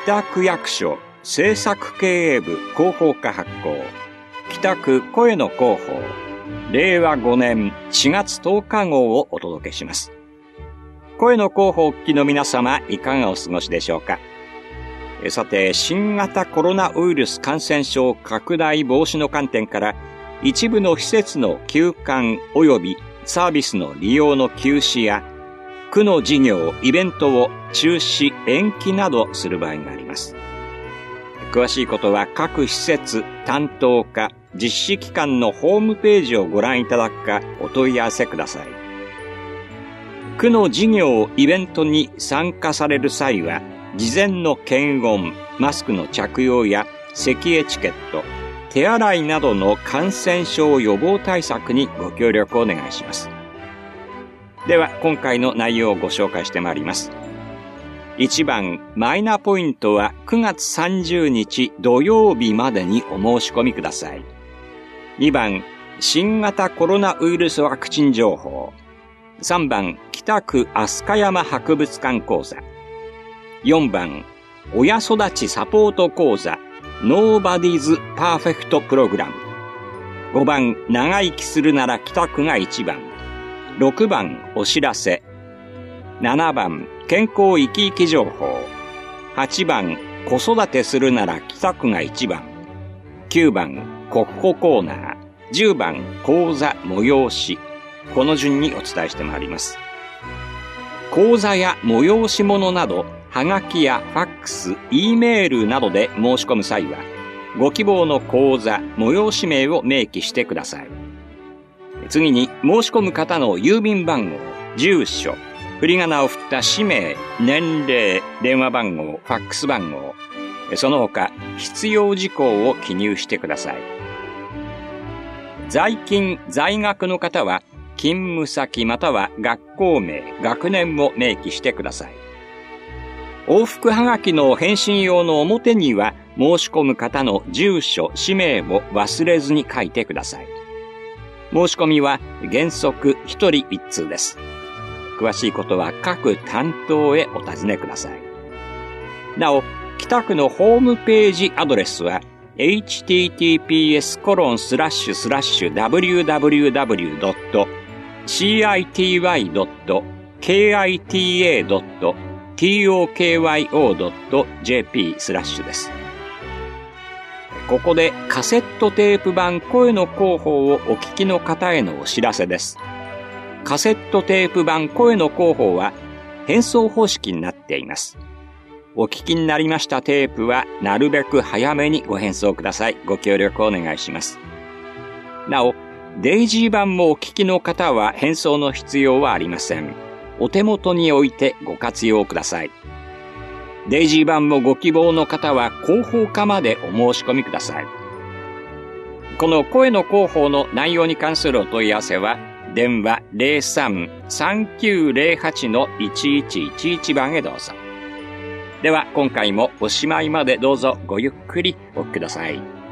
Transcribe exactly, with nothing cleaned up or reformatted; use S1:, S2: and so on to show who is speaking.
S1: 北区役所政策経営部広報課発行、北区声の広報れいわごねんしがつとおか号をお届けします。声の広報をお聞きの皆様、いかがお過ごしでしょうか。さて、新型コロナウイルス感染症拡大防止の観点から、一部の施設の休館及びサービスの利用の休止や、区の事業、イベントを中止、延期などする場合があります。詳しいことは各施設、担当課、実施機関のホームページをご覧いただくかお問い合わせください。区の事業、イベントに参加される際は、事前の検温、マスクの着用や咳エチケット、手洗いなどの感染症予防対策にご協力をお願いします。では、今回の内容をご紹介してまいります。いちばん、マイナポイントはくがつさんじゅうにち土曜日までにお申し込みください。にばん、新型コロナウイルスワクチン情報。さんばん、北区飛鳥山博物館講座。よんばん、親育ちサポート講座、Nobody's Perfect プログラム。ごばん、長生きするなら北区がいちばん。ろくばん、お知らせ。ななばん、健康生き生き情報。はちばん、子育てするなら北区がいちばん。きゅうばん、国保コーナー。じゅうばん、講座催し。この順にお伝えしてまいります。講座や催し物など、はがきやファックス、Eメールなどで申し込む際は、ご希望の講座、催し名を明記してください。次に、申し込む方の郵便番号、住所、振り仮名を振った氏名、年齢、電話番号、ファックス番号、その他、必要事項を記入してください。在勤、在学の方は、勤務先または学校名、学年を明記してください。往復はがきの返信用の表には、申し込む方の住所、氏名を忘れずに書いてください。申し込みは原則ひとりいち通です。詳しいことは各担当へお尋ねください。なお、北区のホームページアドレスは エイチティーティーピーエスコロンスラッシュスラッシュダブリューダブリューダブリュードットシーアイティーワイドットケーアイティーエードットトークヨードットジェーピー スラッシュです。ここでカセットテープ版声の広報をお聞きの方へのお知らせです。カセットテープ版声の広報は返送方式になっています。お聞きになりましたテープはなるべく早めにご返送ください。ご協力お願いします。なお、デイジー版もお聞きの方は返送の必要はありません。お手元に置いてご活用ください。デイジー版もご希望の方は広報課までお申し込みください。この声の広報の内容に関するお問い合わせは、電話 ゼロさん さんきゅうゼロはち いちいちいちいち 番へどうぞ。では今回もおしまいまでどうぞごゆっくりお聞きください。